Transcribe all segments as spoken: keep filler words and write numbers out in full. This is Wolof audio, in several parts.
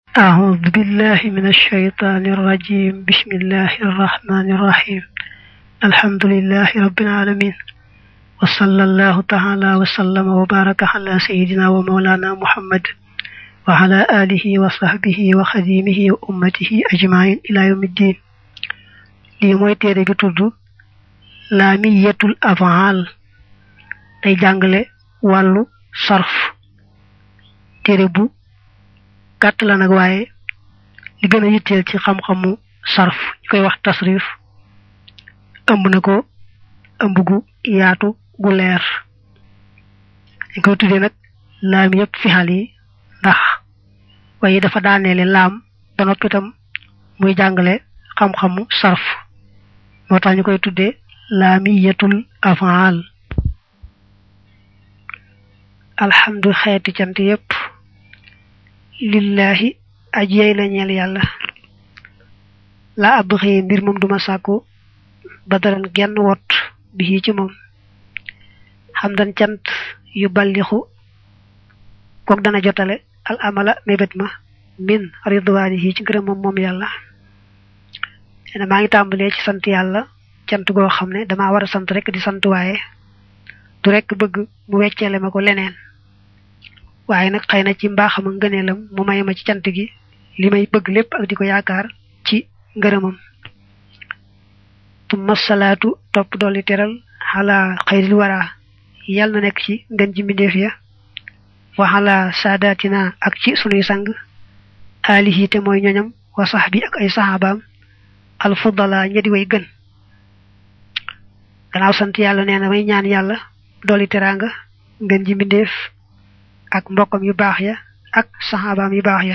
أعوذ بالله من الشيطان الرجيم. بسم الله الرحمن الرحيم. الحمد لله رب العالمين، وصلى الله تعالى وسلم وبارك على سيدنا ومولانا محمد وعلى آله وصحبه وخديمه وأمته أجمعين إلى يوم الدين. لي موي تيري بي تودو لامية الأفعال، تاي جانغلي والو صرف. تيري بو gàtt la nag waaye li gën a yitteel ci xam-xamu sarf ñu koy wax tasrif ëmb na ko ëmb gu yaatu gu leer. ñu koy tuddee nag laam yëpp fixal yi ndax waaye dafa daaneele laam ba noppi itam muy jàngale xam-xamu sarf, moo tax ñu koy tuddee laamiyatul afaal. alhamdu xeeti cant yëpp lillahi ajiyay la ñeel yàlla, la abxi mbir moom duma sàkku badaran genn wot bi ci moom. xamdan cant yu ballixu kook dana jotale al amala mébét ma min ridwaanihi ci ngërëm moom moom yàlla. ena maa ngi tàmbalee ci sant yàlla cant goo xam ne dama war a sant rek di sant, waaye du rek bëgg mu wecceele ma ko leneen, waaye nag xëy na ci mbaaxam ak ngëneelam mu may ma ci cant gi li may bëgg lépp ak di ko yaakaar ci ngërëmam. tumma salaatu topp dolli teral xala xayril wara yàlla na nekk ci ngën ji mbindeef ya, wa xala saadatina ak ci sunuy sang, alihi te mooy ñoñam, wa sahbi ak ay sahabaam, alfudala ñedi way gën. gannaaw sant yàlla nee na may ñaan yàlla dolli teraanga ngën ji mbindeef ak mbokkam yu baax ya ak saxaabaam yu baax ya.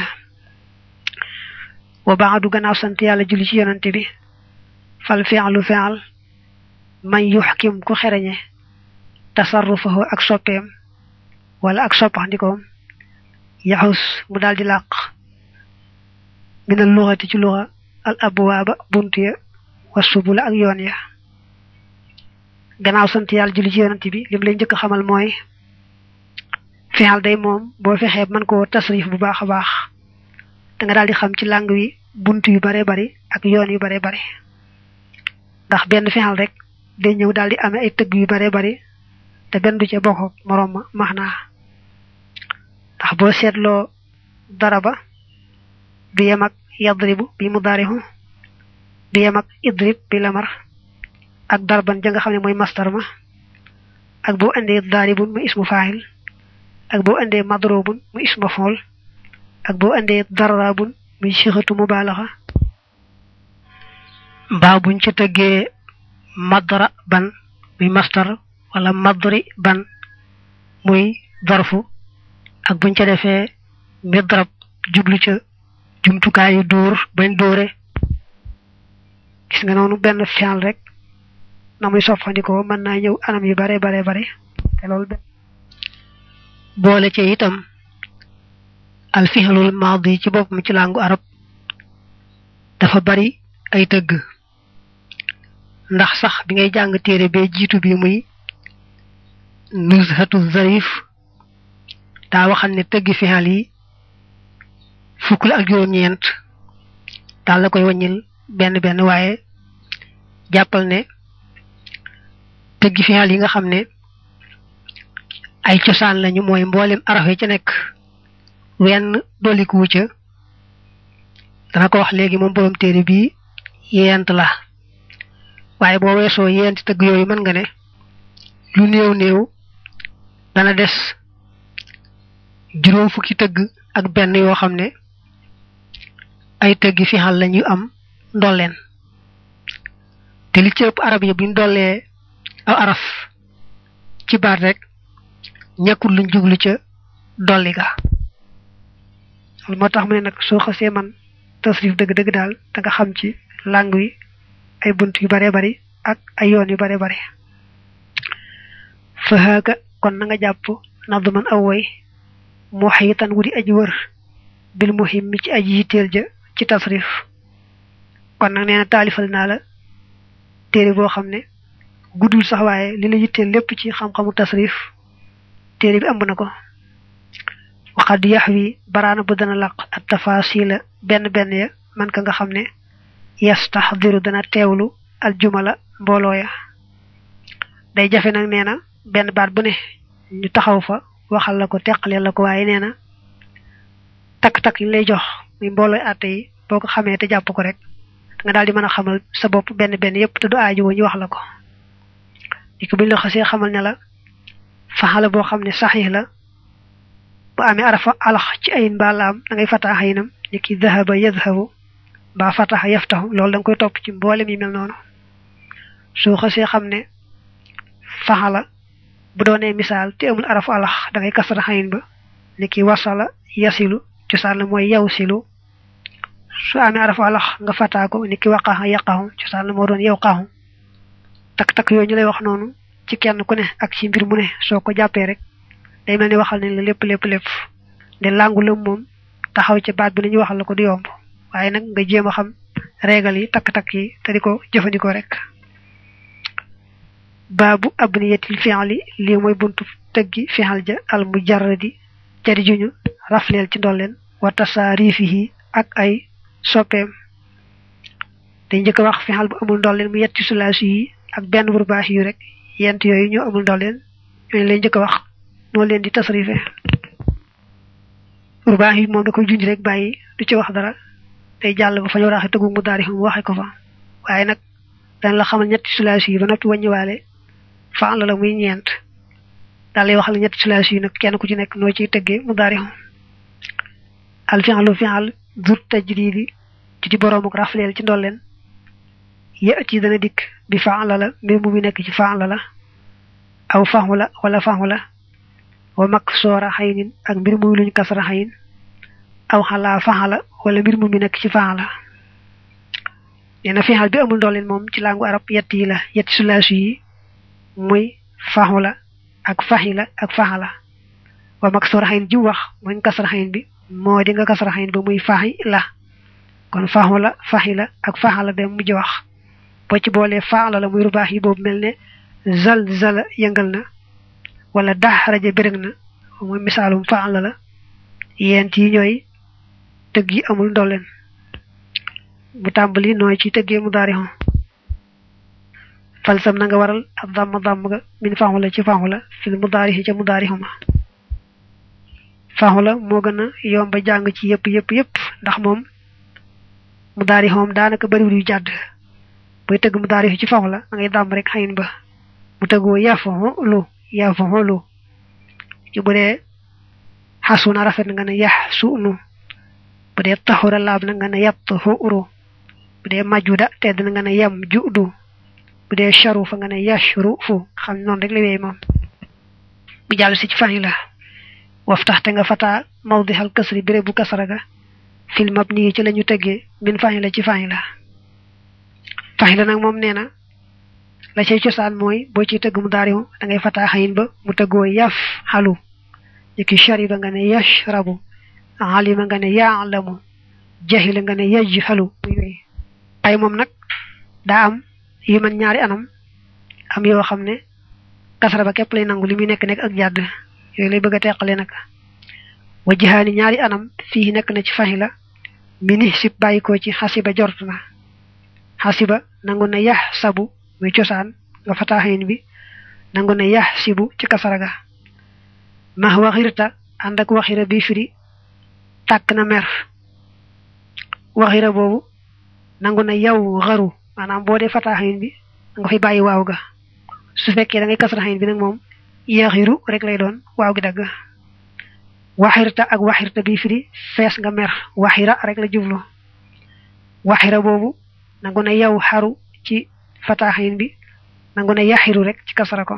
wa baadu gannaaw sant yàlla julli ci yonante bi, fal fi'lu fi'al man yuxkim ku xereñe tasarrufahu ak soppeem wala ak soppaxndikoom, yaxus mu daal di làq minal luxati ci luxa al abwaaba bunt ya wa subula ak yoon ya. gannaaw sant yàlla julli ci yonante bi lim lay njëkk xamal mooy fexal day moom boo fexee mën koo tasrif bu baax a baax da nga daal di xam ci làng wi bunt yu bare bari ak yoon yu bare bari, ndax benn fexal rek day ñëw daal di amee ay tëgg yu bare bari te benn du ca bokk moroom ma max naa. ndax boo seetloo daraba du yem ak yadribu bi mudaarihu, du yem ak idrib bi lamar, ak darban ja nga xam ne mooy mastar ma, ak boo indee daaribun mu ismu faahil, ak boo andee madrubun mu isma fool, ak boo andee darrabun muy sixatu mubaalaxa, mbaa buñ ca tëggee madra ban muy mastar wala madri ban muy darfu, ak buñ ca defee midrab jublu ca jumtukaayu dóor bañ dóore. gis nga noonu benn fi'l rek na muy soppandikoo mën naa ñëw anam yu bare bare bare te loolu boole ci itam al fi'lul maadi ci boppam ci langu arab dafa bari ay tëgg, ndax sax bi ngay jàng téere bee jiitu bi muy nuzhatu zarif daa waxal ne tëggi fi'al yi fukk la ak juróom-ñeent, daal la koy wàññil benn benn, waaye jàppal ne tëggi fi'al yi nga xam ne ay cosaan lañu mooy mboolem araf yi ca nekk wenn dolliku wu ca, dana ko wax léegi moom borom téere bii yent la. waaye boo weesoo yenti tëgg yooyu mën nga ne lu néew néew dana des juróom fukki tëgg ak benn yoo xam ne ay tëggi fixal lañu am ndolleen, te li ci ëpp arab yi buñ dollee aw araf ci baat rek ñàkkul luñ jublu ca dolli ga. loolu moo tax mu ne nag soo xasee man tasrif dëgg-dëgg daal da nga xam ci làng wi ay bunt yu bare bari ak ay yoon yu bare bari. fahaaka kon na nga jàpp nadman aw woy muhitan wudi aji wër bil muhim mi ci aji yitteel ja ci tasrif. kon nag nee na taalifal naa la téere boo xam ne guddul sax waaye li la yitteel lépp ci xam-xamu tasrif téere bi ëmb na ko. وقد يحوي بران بدنا لق التفاصيل بن بن يا man ka nga xamne yastahdiru dana tewlu al jumala mbolo ya day jafé nak néna ben baat bu né ñu taxaw fa waxal la ko tekkale la ko waye néna tak tak yi lay jox muy mbolo até yi boko xamé té japp ko rek nga daldi mëna xamal sa bop ben ben yépp te du aaju ñu wax la ko diku buñ la xasse xamal né la fahala bo xamne sahih la bu amé arafa alax ci ay mbalam da ngay fata haynam niki dhahaba yadhhabu ba fataha yaftahu lol dang koy top ci mbolem yi mel non so xasse xamne fahala bu doone misal te amul arafu allah da ngay kasra hayn ba niki wasala yasilu ci sal moy yawsilu so amé arafu allah nga fata ko niki waqaha yaqahu ci sal mo don yawqahu tak tak yoy ñu lay wax nonu ci kenn ku ne ak ci mbir mu ne soko jappé rek day melni waxal ni lepp lepp lepp de langul mom taxaw ci baat bi ñu waxal la ko du yomb waye nak nga jema xam régal yi tak tak yi te diko jëfandiko rek babu abniyatil fi'li li moy buntu teggi fi'al ja al mujarradi jari juñu raflel ci dollen wa tasarifihi ak ay sopem day ñëk wax fi'al bu amul dollen mu yetti sulasi yi ak ben burbahi yu rek yent yoy ñu amul dollen ñu lay ñëk wax no leen di tasrifé burbahi mom da koy junj rek bayyi du ci wax dara tay jall ba fa ñu raxé teggu mu dari mu waxé ko fa waye nak dañ la xamal ñetti sulasi yi ba nopi wañu walé fa la la muy ñent dalay waxal ñetti sulasi yi nak kenn ku ci nek no ci teggé mu dari al fi'lu fi'al dur tajdidi ci di borom ak raflel ci ndollen ya ci dana dik bi fa'ala la mbir mu mi nek ci fa'ala la aw fa'ula wala fa'ula wa maksura haynin ak mbir mu luñu kasra hayn aw hala fa'ala wala mbir mu mi nek ci fa'ala ena fi'al bi amul dolen mom ci langue arab yetti la yetti sulasi yi muy fa'ula ak fa'ila ak fa'ala wa maksura hayn ji wax moy kasra hayn bi modi nga kasra hayn ba muy fa'ila kon fa'ula fa'ila ak fa'ala dem mu ji wax bo ci bolé fa'ala la muy rubahi bobu melne zalzala yangal na wala dahraja berengna moy misalum fa'ala la yent yi ñoy teug yi amul dolen bu tambali noy ci teggé mudari'un falsam na nga waral ab dam dam ga min fa'ala ci fa'ala fil mudari'i ci mudari'uma fa'ala mo gëna yomba jang ci yep yep yep ndax mom mudari'um danaka bari wu jadd boy tegg mudari' ci fa'ala ngay dam rek hayn ba mu teggo yaf'ulu yaf'ulu ci bude hasuna rafet nga ne yahsunu bude tahura lab nga ne yathuru bude majuda tedd nga ne yam judu bude sharufa nga ne yashrufu xam non rek lewey mom bu jallu ci fa'ila waftahta nga fata mawdihal kasri bire bu kasraga fil mabni ci lañu teggé min fa'ila ci fa'ila fa'ila nak mom neena la cey ciosan moy bo ci tegg mu dariwu da ngay fata hayn ba mu teggo yaf halu yiki shariba nga ne yashrabu alima nga ne ya'lamu jahila nga ne yajhalu ay mom nak da am yi man ñaari anam am yo xamne kasra ba kep lay nangu limi nek nek ak jadd yoy lay bëgg tekkale nak wajhani ñaari anam fi nek na ci fahila mini sip bayiko ci hasiba jortuna hasiba nangu na yahsabu muy ciosan nga fatahin bi nangu na yahsibu ci kasaraga ma waxirta andak waxira bi firi tak na mer waxira bobu nangu na yaw garu manam bo de fatahin bi nga fay bayyi waaw ga su fekke da ngay kasrahin bi nak mom yaxiru rek lay doon waaw gi dag waxirta ak waxirta bi firi fess nga mer waxira rek la jublu waxira bobu nangu na yaw haru ci fatahin bi nangu na yaxiru rek ci kasra ko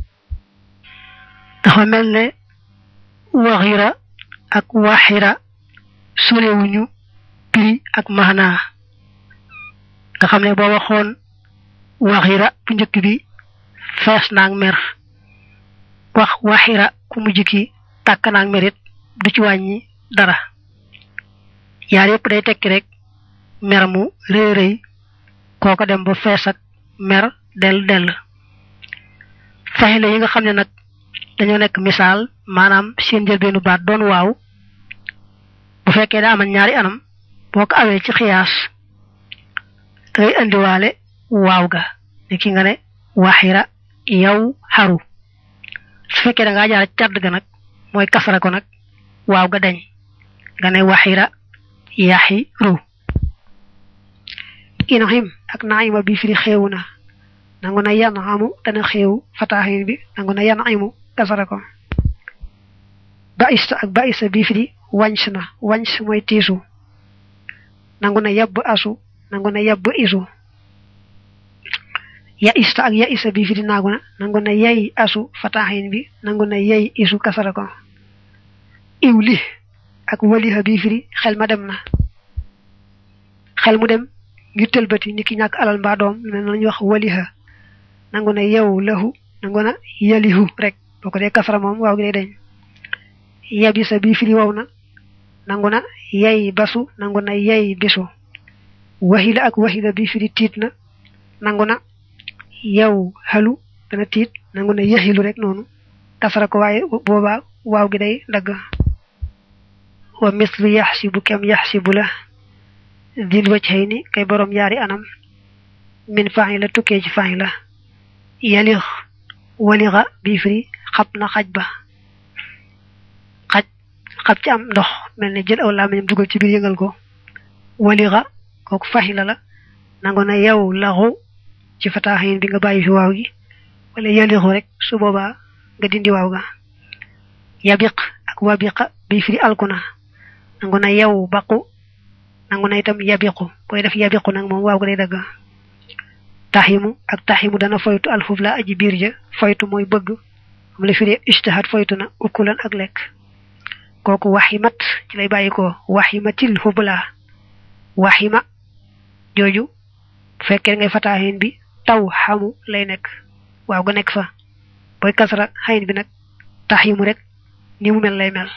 dafa melne waxira ak waxira sulewuñu pri ak mahna nga xamne bo waxon waxira bu ñëk bi fess nak mer wax waxira ku mujj ki tak nak merit du ci wañi dara yaar yépp day tekki rek meramu reey reey koko dem ba fess ak mer del del fahila yi nga xamne nak dañu nek misal manam seen jël benu baat doon waaw fekkee daa man ñaari anam boo ko awee ci xiyaas ngay andiwaale waaw ga ni ki nga ne waxira yow xaru su fekkee da ngaa jaar cadd ga nag mooy kasara ko nag waaw ga dañ nga ne waxira yaxi ru inahim ak naima bi firi xeewu na nangu na yan amu dana xeewu fataaxin bi nangu na yan aimu kasara ko baista ak baisa bi firi wànc na wànc mooy tiisu nangu na yabb asu nangu na yabb isu ya ista ak ya isa bi firi naagu na nangu na yay asu fataaxin bi nangu na yay isu kasara ko iwli ak waliha bi firi xel ma dem na xel mu dem ngir tëlbati niki ñàkk alal mbaa doom ne nañu wax waliha nangu na yow lahu nangu na yalihu rek boo ko dee kasara moom waaw gi day dañ yabisa bi firi wow na nangu na yay basu nangu na yay bisu wahila ak wahila bi firi tiit na nangu na yow halu dana tiit nangu na yahilu rek noonu kasara ko waaye boobaa waaw gi day dagg wa mislu yaxsibu kem yaxsibu la dil wajhayni kay borom yaari anam min fa'ila tukkee ci fa'ila yalix walixa bi firi xab na xaj ba xaj xab ci am ndox mel ne jël aw làmmiñam dugal ci biir yëngal ko walixa kooku fa'ila la nangu na yow laxu ci fataaxin bi nga bàyyi fi waaw gi wala yalixu rek su boobaa nga dindi waaw ga yabiq ak wabiqa bi firi alkuna nangu na yow baqu nangu na itam yabiqu koy def yabiqu nag moom waaw ga day dagg taximu ak taximu dana foytu alfuf la aji biir ja foytu mooy bëgg am la firi ijtihad foytu na ukulan ak lekk kooku waximat ci lay bàyyi ko waximatil hubla waxima jooju fekkee ngay fataahin bi taw xamu lay nekk waaw ga nekk fa booy kasra xayin bi nag taximu rek ni mu mel lay mel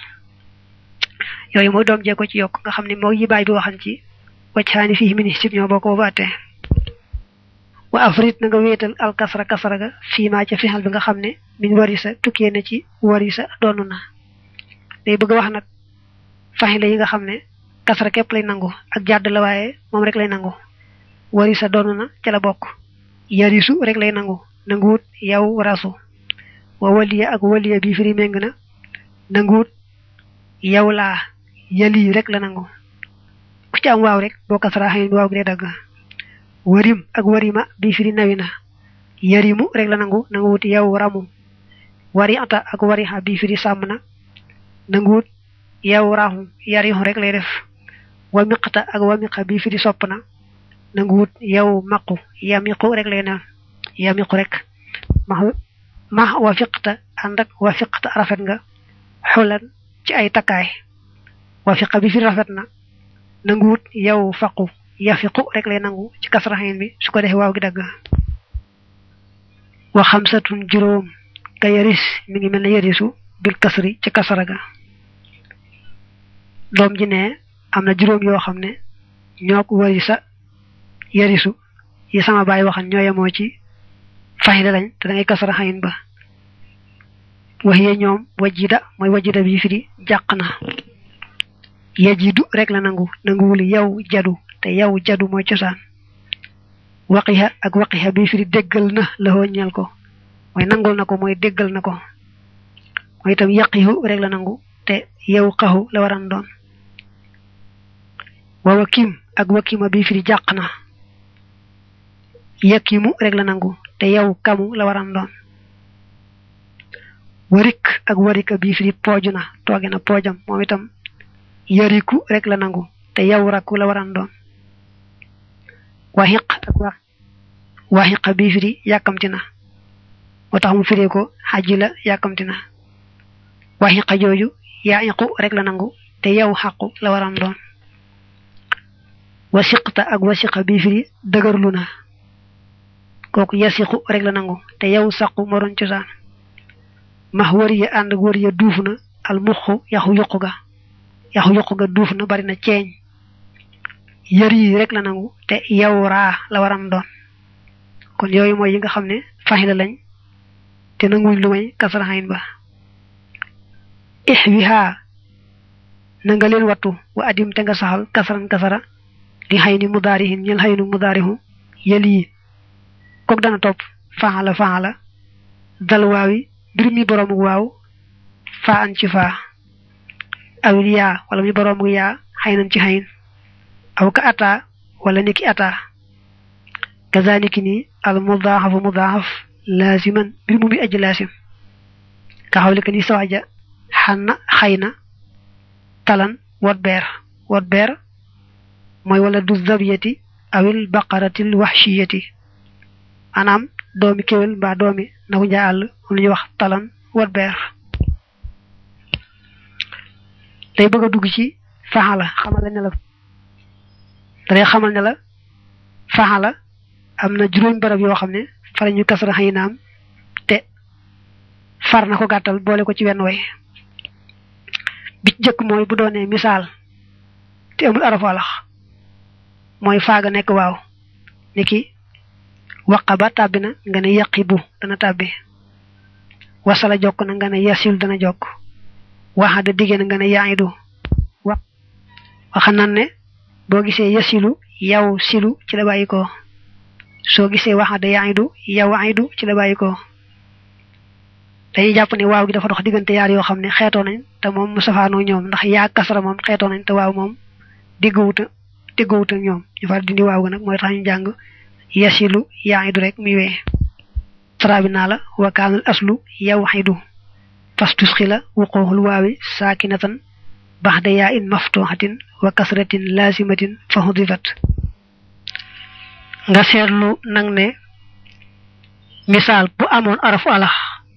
yooyu mooy doom jee ko ci yokk nga xam ne moo yi baay bi waxan ci waccaani fii mini sib ñoo boo ko baatee wa afrit na nga wéetal al kasra kasra ga fii maa ca fixal bi nga xam ne min warisa tukkee na ci warisa doonu na day bëgg wax nag faxila yi nga xam ne kasra képp lay nangu ak jàdd la waaye moom rek lay nangu warisa doonu na ca la bokk yarisu rek lay nangu nanguwut yow rasu wa waliya ak waliya bi firi méng na nanguwut yow laa yali rek la nangu ku ci am waaw rek boo kasra xayin bi waaw gi day dagg warim ak warima bi firi nawi na yarimu rek la nangu nanguwut yow ramu wari ata ak wariha bi firi sàmm na nanguwut yow raxu yarihu rek lay def wamiqata ak wamiqa bi firi sopp na nanguwut yow maqu yamiqu rek lay naan yamiqu rek ma ma wafiqta ànd ak wafiqta rafet nga xulan ci ay takkaay wafiqa bi firi rafet na nanguwut yow faqu yafiqu rek lay nangu ci kasra xayin bi su ko defee waaw gi dagg wa xamsatun juróom ka yaris mi ngi mel ne yarisu bil kasri ci kasara ga doom ji ne am na juróom yoo xam ne ñoo ko warisa yarisu yi sama baay waxan ñoo yemoo ci fayda lañ te da ngay kasara xayin ba waxiye ñoom wajida mooy wajida bi firi jàq na yajidu rek la nangu nanguwul yow jadu te yow jadu mooy cosaan waqiha ak waqiha bi firi déggal na la ñeel ko mooy nangul na ko mooy déggal na ko mooy itam yaqihu rek la nangu te yow qahu la waran doon wa wakim ak wakima bi firi jàq na yakimu rek la nangu te yow kamu la waran doon warik ak warika bi firi pooju na tooge na poojam moom itam yariku rek la nangu te yow rakku la waran doon waxiq ak wax waxiqa bi firi yàkkamti na moo tax mu firee ko xaji la yàkkamti na waxiqa jooju yaa iqu rek la nangu te yow xaqu la waran doon wasiqta ak wasiqa bi firi dëgërlu na kooku yasiqu rek la nangu te yow saqu moo doon cosaan max wariya ànd ak wariya duuf na al muxu yaxu yuqu ga yaxu yuqu ga duuf na bari na ceeñ yër yi rek la nangu te yow raa la waram doon kon yooyu mooy yi nga xam ne faxila lañ te nanguñ lu may kasra xayin ba ixwiha na nga leen wattu wa adim te nga saxal kasran kasara di hayni mudarihin ñel haynu mudarihu yeli kok dana top faala faala dal waawi birmi borom waaw fa an ci fa awil ya wala mi borom ya haynan ci hayn aw ka ata wala niki ata kazaliki ni al mudahaf mudahaf laziman birmu bi ajlasim ka hawlika ni sawaja hanna khayna talan wadber wadber moy wala du zabiyati awil baqaratil wahshiyati anam doomi kewel ba doomi naku jaal lu ñu wax talan wadber tay bëgg dugg ci fahala xamal ne la day xamal ne la fahala amna juroom barab yo xamne fa lañu kasra haynam te far na ko gàttal boole ko ci wenn way bi jëk mooy bu doonee misaal te amul arafu alax mooy faaga nekk waaw niki waqaba tàbbina nga ne yaqibu dana tàbbi wasala jokk na nga ne yasil dana jokk waxada digge na nga ne yaidu waxa nan ne boo gisee yasilu yaw silu ci la bàyyi ko soo gisee waxada yaidu yaw aidu ci la bàyyi ko dañuy jàpp ne waaw gi dafa dox diggante yaar yoo xam ne xeetoo nañ te moom mu safaanoo ñoom ndax yaa kasra moom xeetoo nañ te waaw moom diggawuta diggawuta ñoom ñu far dindi waaw ga nag mooy tax ñu jàng yasilu yaidu rek muy wee sarabina la wa kaanal aslu yaw aidu fastuskhila wuquhul waawi sakinatan ba'da ya'in maftuhatin wa kasratin lazimatin fa hudifat nga seetlu nag ne misaal bu amoon arafu alax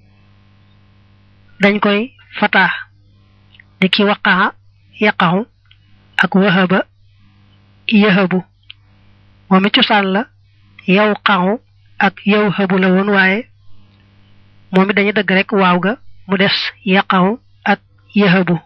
dañ koy fata di ki waqaha yaqahu ak wahaba yahabu moom cosaan la yawqahu ak yawhabu la woon waaye moom dañu dëgg rek waaw ga mu des yaqahu ak yahabu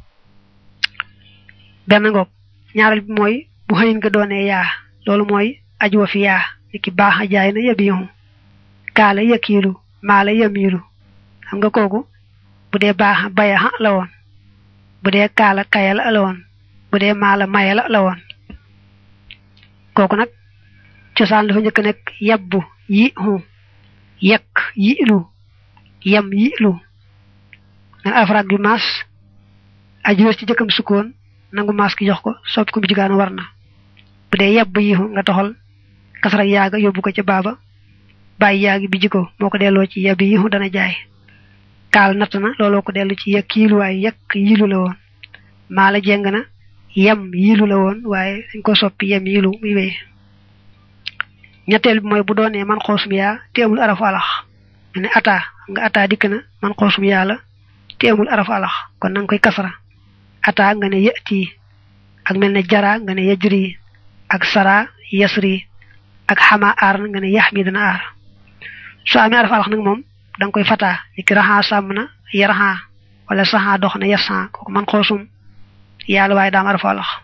benn ngoog ñaaral bi mooy bu xëyin nga doonee yaa loolu mooy ajwa fi yaa niki baax jaay na yabihu kaala yakiilu maala yamiilu xam nga kooku bu dee baax bayaha la woon bu dee kaala kayal la woon bu dee maala mayala la woon kooku nag cosaan dafa njëkk nekk yabbu yi hu yak yilu yam yilu na afraad bi mas ajwes ci jëkkam sukkoon nangu mas ki jox ko soppi ko bi jigaanu war na bu dee yabbu yi hu nga toxal kasra yaaga yóbbu ko ca baaba bàyyi yaagi bi jiko moo ko delloo ci yabbi yi hu dana jaay kaal natt na looloo ko dellu ci yak yilu waaye yak yilu la woon maala jeng na yam yilu la woon waaye dañ ko soppi yam yilu muy wéy ñetteel bi mooy bu doonee man xoosum yaa te amul arafu alax ne ata nga ata dikk na man xoosum yaa la te amul arafu alax kon nang koy kasra ata nga ne yati ak mel ne jara nga ne yajri ak sara yasri ak xama aar nga ne yaxmi dana aar soo amee arafu alax nag moom dang koy fata niki raha sàmm na yaraha wala saha dox na yassa kooku man xoosum yàlla waaye daam arafu alax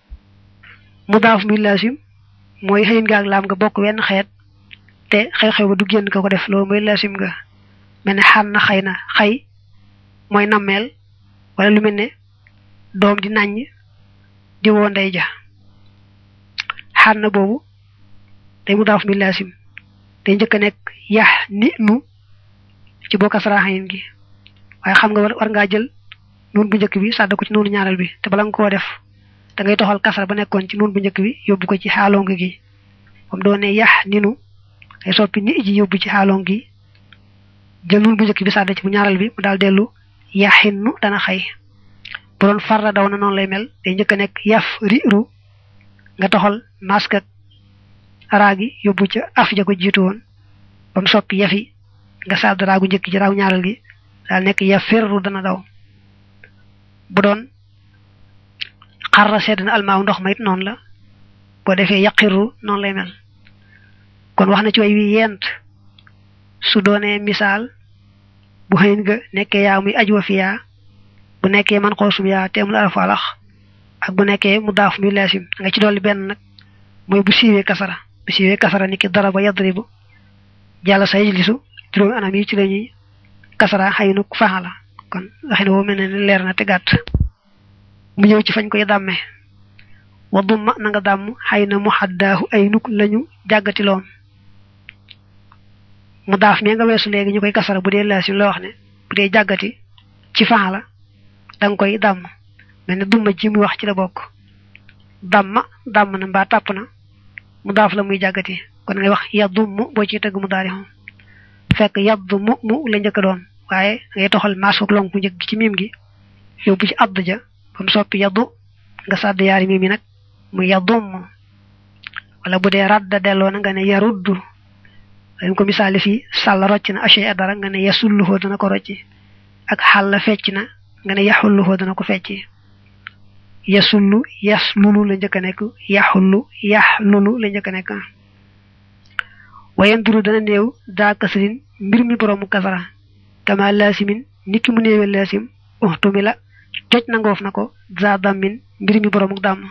mudaaf mi lazim mooy xëyin nga ak laam nga bokk wenn xeet te xew-xew ba du génn ka ko def loolu mooy lazim nga mel ne xan na xëy na xëy mooy nammeel wala lu mel ne doom di naññ di woo ndey ja xan na boobu day mudaaf mi lazim day njëkk a nekk yax ni nu ci boo kasra xëyin gi waaye xam nga war ngaa jël nun bu njëkk bi sàdd ko ci noonu ñaareel bi te bala nga koo def da ngay toxal kasra ba nekkoon ci nun bu njëkk bi yóbbu ko ci xaalong gi comme doone yax ninu ay soppi ni ji yóbbu ci xaalong gi jël nun bu njëkk bi sàdd ci bu ñaareel bi mu daal dellu yaxinnu dana xëy bu doon farra daw na noonu lay mel day njëkk a nekk yaf riru nga toxal mask ak raagi yóbbu ca af ja ko jiitu woon ba mu soppi yafi nga sàdd raagu njëkk ji raagu ñaareel gi daal nekk ya firru dana daw bu doon xarra sedd na almaaw ndox ma it noonu la boo defee yaqiru noonu lay mel kon wax na ci way wi yent su doonee misaal bu xëyin nga nekkee yaa muy ajwa fi yaa bu nekkee man xoosum yaa te amul arafu alax ak bu nekkee mu daaf muy laasim nga ci dolli benn nag mooy bu siiwee kasara bu siiwee kasara niki daraba yadribu jàlla sa yajlisu juróomi anam yi ci lañuy kasara xëyinu faxala kon waxin woo mel ne leer na te gàtt mu ñew ci fañ koy damé wa dumma na nga dam hayna muhaddahu ay nuk lañu jagati loon mu daaf mi nga wessu legi ñukoy kasara bu dé lasim la wax né bu dé jagati ci faala dang koy dam melni dumma ji mu wax ci la bok damma dam na mba tap na mu daaf la muy jagati kon ngay wax yadum bo ci tegg mu daari hon fekk yadum mu la ñëk doon waye ngay toxal masuk lonku ñëk ci mim gi yobbu ci abdu ja bam soppi yadu nga sadd yaari mimi nak mu yadum wala bu dee radda delloo na nga ne yaruddu dañ ko misaali fi sàll rocc na ashay dara nga ne yasulluhu dana ko rocci ak xàll fecc na nga ne yaxulluhu dana ko fecci yasullu yaslulu la njëkk a nekk yaxullu yaxlulu la njëkk a nekk wayanduru dana néew daa kasrin mbir mi boroomu kasara kama lasimin niki mu néewe lasim uxtumi la joj nangoof na ko za dammin mbir mi boroomu dàmm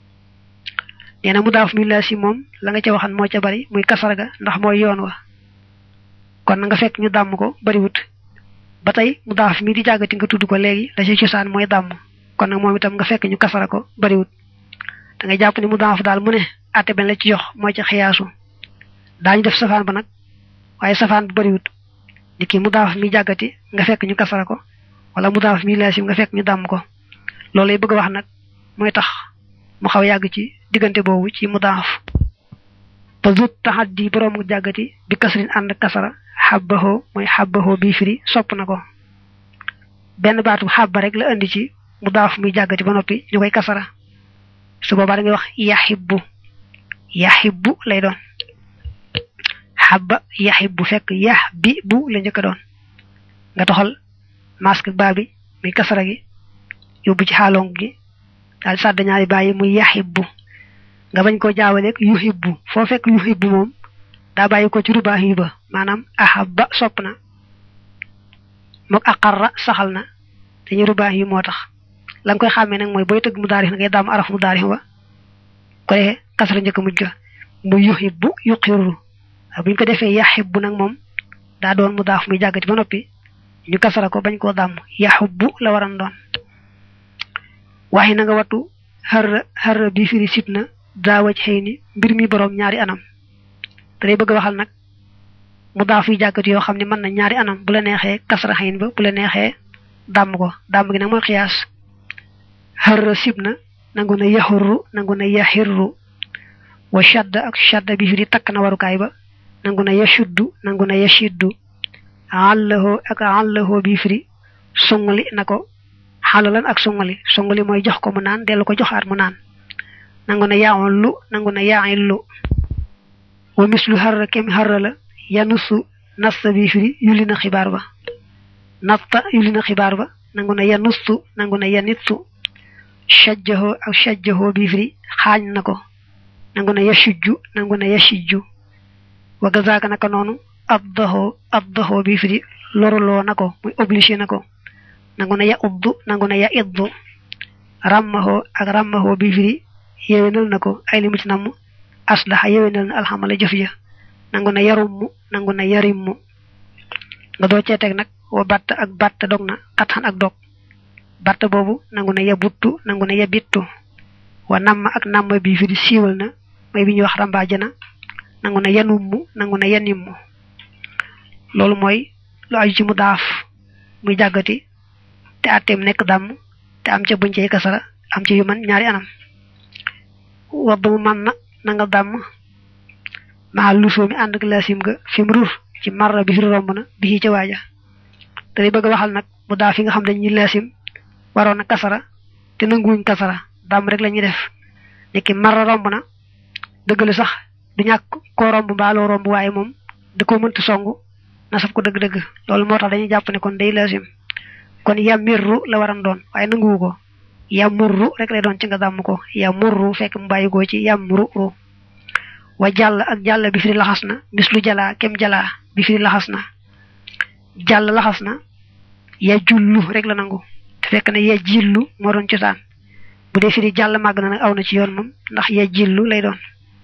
neena mu daaf mi lasim moom la nga ca waxan moo ca bari muy kasara ga ndax mooy yoon wa kon nga fekk ñu dàmm ko bari wut ba tey mu daaf mi di jàggati nga tudd ko léegi la ci cosaan mooy dàmm kon nag moom itam nga fekk ñu kasara ko bari wut da nga jàpp ni mu daaf daal mu ne atte ben la ci jox mooy ca xiyaasu daañu def safaan ba nag waaye safaan bu bari wut niki mu daaf mi jàggati nga fekk ñu kasara ko wala mu daaf mi lasim nga fekk ñu dàmm ko loolu lay bëgg wax nag mooy tax mu xaw yàgg ci diggante boobu ci mu daaf fa zut tahaddi borom jàggati bi kasrin ànd kasara habbaho mooy habbaho bi firi sopp na ko benn baatu habba rek la andi ci mu daaf muy jàggati ba noppi ñu koy kasara su boobaa da ngay wax yahibbu yahibbu lay doon habba yahibbu fekk yah bi bu la njëkk doon nga toxal masque baa bi muy kasara gi yóbbu ci xaalong gi dal sadda ñaari bàyyi muy yahibbu nga bañ ko jaawale ak yuhibbu fo fekk yuhibbu mom da bàyyi ko ci rubahi ba manam ahabba sopna mok aqarra saxalna te ñu rubahi motax la nga koy xamé nak moy boy teug mu daari ngay dam araf mu daari wa ko re kasra ñëk mujj mu yuhibbu yuqirru buñ ko defé yahibbu nak mom da doon mu daaf muy jagati ba nopi ñu kasara ko bañ ko dam yahubbu la waran doon wahi na nga watu har har bi firi sitna daawaj xeyni mbir mi borom ñaari anam day bëgg waxal nak mu daafu jàggati yoo xam ne mën na ñaari anam bu la neexee kasra xeyn ba bu la neexee dàmm ko dàmm gi nag mooy xiyaas har sibna nangu na yaxurru nangu na yaxirru wa shadda ak shadda bi firi takk na warukaay ba nangu na yashuddu nangu na yashiddu allahu ak allahu bi firi sungli nako halalan ak sungli sungli moy jox ko mu naan delu ko joxaat mu naan nanguna ya'ullu nanguna ya'illu wa mislu harra kem harala yanusu nassa bi firi yulina xibaar ba natta yulina xibaar ba nanguna yanusu nanguna yanitsu shajjahu ak shajjahu bi firi xaañ nako nanguna yashujju nanguna yashijju wa gazaka naka nonu abdahu abdahu bi firi lorolo nako muy obligé nako nanguna ya uddu nanguna ya iddu rammaho ak rammaho bi firi yewenal nako ay limu ci nam aslaha yewenal na alhamala jëf ja nanguna yarum nanguna yarim nga do ci tek nak wa batta ak batta dogna athan ak dog batta bobu nanguna ya buttu nanguna ya bittu wa namma ak namma bi firi siwal na may biñu wax ramba jana nanguna yanum nanguna yanim lolu moy lu aju ci mudaf muy jagati te atem nek dam te am ci buñ ci kasara am ci yu man ñaari anam wadu man na nga dam ma lu so mi and ak lasim ga fim rur ci marra bi romb na bi ci waja te bëgg waxal nak bu da fi nga xam dañuy lasim warona kasara te nanguñ kasara dam rek lañuy def niki marra romb na deug la sax du ñak ko romb ba lo romb waye mom da ko mënta songu nasab ko deug deug lolou motax dañuy japp ne kon day lasim kon yamirru la waran doon waye nangu ko yamurru rek lay doon ci nga dam ko yamurru fekk mu bayiko ci yamru wa jall ak jall bi fi laxasna mislu jala kem jala bi fi laxasna jall laxasna ya jullu rek la nangu fekk na ya jillu mo doon ciosan bu def fi jall mag na nak awna ci yoon mom ndax ya jillu lay doon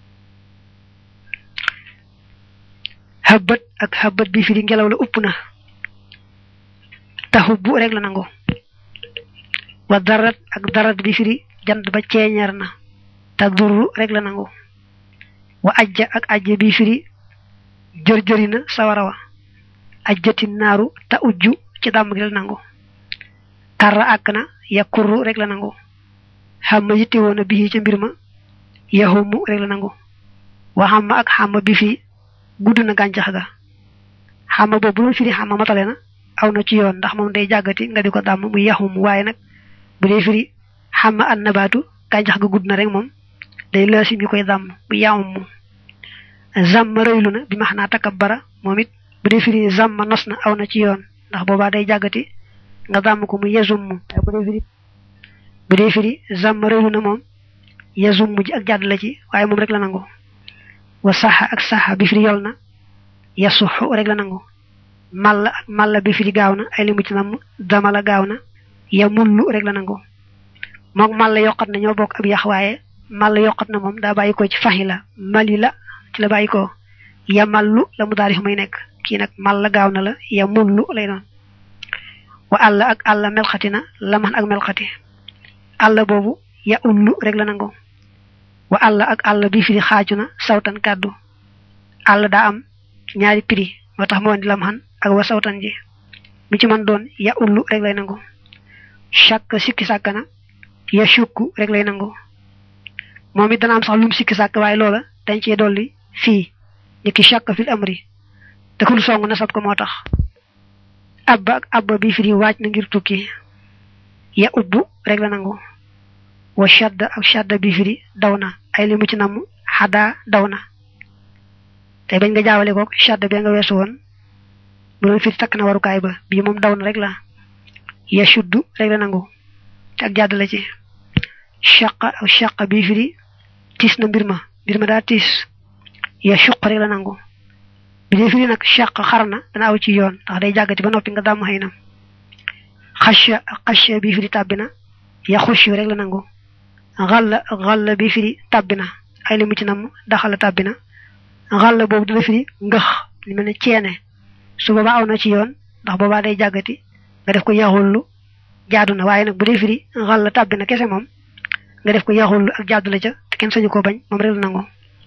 habat ak habat bi fi ngelaw la uppuna tahubbu rek la nangu wa darat ak darat bi firi jant ba ceñer na tadurru rek la nangu wa ajja ak ajja bi firi jër jërina sawara wa ajjati naru ta ujju ci dam gi la nangu karra akna yakurru rek la nangu hamma yitti wona bi ci mbirma yahumu rek la nangu wa hamma ak hamma bi fi guduna ganjax ga hamma bobu lu firi hamma matalena awna ci yoon ndax mom day jagati nga diko dam mu yahum waye nak bu dé firi hamma annabatu ganjax ga guduna rek mom day lasim ñukoy dam bu yahum zamma reyluna bi mahna takabbara momit bu dé firi zamma nosna awna ci yoon ndax boba day jagati nga dam ko mu yazum bu dé firi bu dé firi zamma reyluna mom yazum ji ak jadd la ci waye mom rek la nangu wa saha ak saha bi firi yolna yasuhu rek la nangu mal ak mal bi firi gaawna ay limu ci nam damala gaawna yamullu rek la nangu mok mal yokkat na ño bok ab yax waye mal yokkat na mom da bayiko ci fahila malila ci la bayiko yamallu la mu darif muy nek ki nak mal gaawna la yamullu lay non wa alla ak alla melxatina laman ak melxati alla bobu ya ullu rek la nangu wa alla ak alla bi firi xajuna sawtan kaddu alla da am ñaari prix motax mo ndi lamhan ak wa sawtan ji mi ci man doon ya ullu rek lay nangu shak sikki sakana ya shukku rek lay nangu momi dana am sax lum sikki sak way lola dañ ci dolli fi niki shak fil amri da ko songu nasab ko motax abba ak abba bi firi wacc na ngir tukki ya ubbu rek la nangu wa shadda ak shadda bi firi dawna ay limu ci nam hada dawna tay bañ nga jaawale ko shadda be nga wessu won bu doon firi tak na waru kay ba bi mom dawna rek la ya shuddu rek la nangu ak jadd la ci shaqa ak shaqa bi firi tis na mbirma mbirma da tis ya shuq rek la nangu bi de firi nak shaqa xarna dana aw ci yoon tax day jagati ba nopi nga dam hayna khashya khashya bi firi tabina ya khushu rek la nangu ghalla ghalla bi firi tabina ay limu ci nam daxala tabina ghalla bobu dina firi ngax li melni ciene su baba awna ci yoon ndax baba day jagati nga def ko yaxullu jaaduna waye nak bu dé firi ghalla tabina kesse mom nga def ko yaxullu ak jaadu la ca te ken sañu ko bañ mom rek la nangu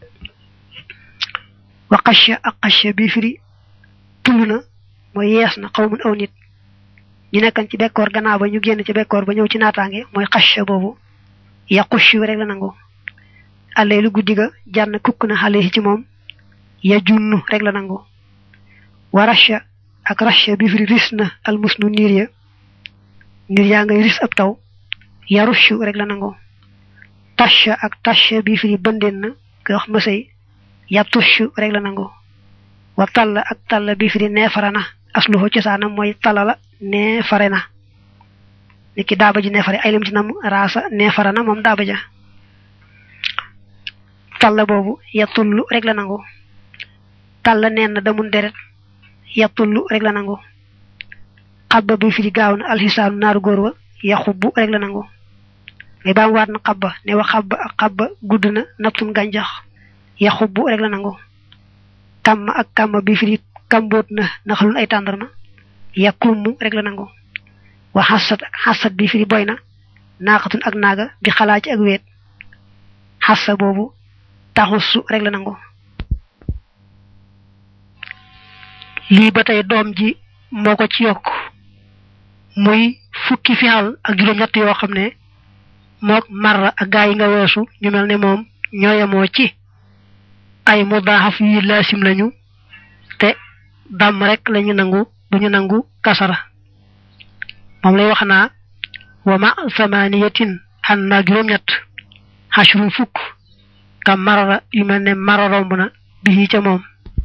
wa qashya aqashya bi firi tuluna moy yeesna qawmun aw nit ñu nekkan ci bekkoor gannaaw ba ñu génn ci bekkoor ba ñëw ci naataange mooy xasha boobu yaqushu rek la nangu allaylu guddiga jann kukk na xale ci moom ya junnu rek la nangu wa rasha ak rasha bi firi ris na almusnu niir ya niir yaa ngay ris ab taw ya rushu rek la nangu tasha ak tasha bi firi bëndeen na ko wax mësay ya tushu rek la nangu wa talla ak talla bi firi neefarana asluhu ci saanam mooy talala ne farena niki daaba ji ne fare ay lim ci nam raasa ne farana mom daaba ja talla bobu yatullu rek la nangu talla nen damun deret yatullu rek la nangu qabba bi fi gaawna al hisab nar gorwa yaxubu rek la nangu ngay baam waat na qabba ne wa qabba ak qabba gudduna natun ganjax yaxubu rek la nangu kam ak kam bi fi kambot na naxalun ay tandarma yakum rek la nangu wa hasad hasad bi fi boyna naqatun ak naga bi xala ci ak wet hassa bobu taxussu rek la nangu li batay dom ji moko ci yok muy fukki fial ak juroom ñatt yo xamne mok marra ak gaay nga wessu ñu melne mom ñoyamo ci ay mudahaf yi lasim lañu te dam rek lañu nangu duñu nangu kasara mom lay waxna wa ma samaniyatin anna juroom ñatt hashrun fuk kam marara yu melne mararombuna bi ci mom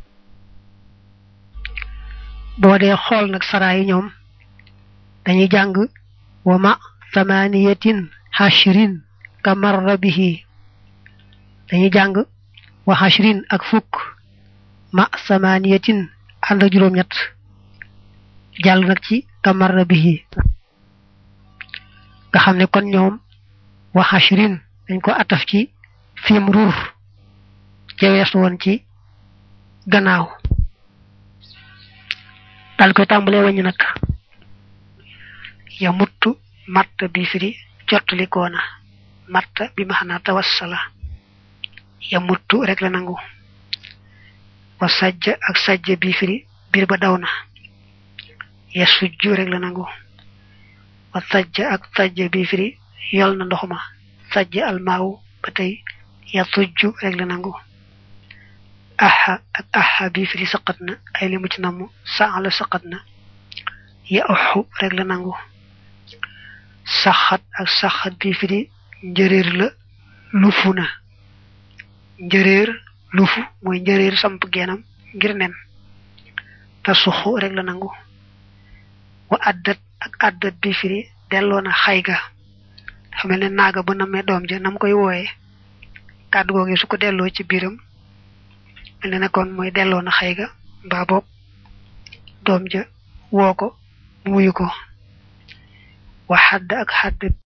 bo de xol nak sara yi ñoom dañuy jang wa ma samaniyatin hashrin kam marra bihi dañuy jang wa hashrin ak fuk ma samaniyatin anda juroom ñatt jall nak ci kamarra bihi nga xamne kon ñoom wa hashrin dañ ko ataf ci fim rur ci wess won ci gannaaw dal ko tambale wañ nak ya muttu matta bi firi jotlikona matta bi mahna tawassala ya muttu rek la nangu wa sajja ak sajja bi firi bir ba dawna ya sujju rek la nangu wa sajja ak sajja bi firi yol na ndoxuma sajja al maaw batay ya sujju rek la nangu aha ak aha bi firi saqatna ay limu ci namu sa'ala saqatna ya uhu rek la nangu saxat ak saxat bi firi njëreer la lufuna njëreer lufu moy njëreer samp genam ngir nen tasuxu rek la nangu wa addat ak addat bi firi dellona xayga xamelne naga bu namé dom ja nam koy woyé kaddu gogi su ko dello ci biram melne kon moy dellona xayga ba bok dom ja woko muyu ko wa hadd ak hadd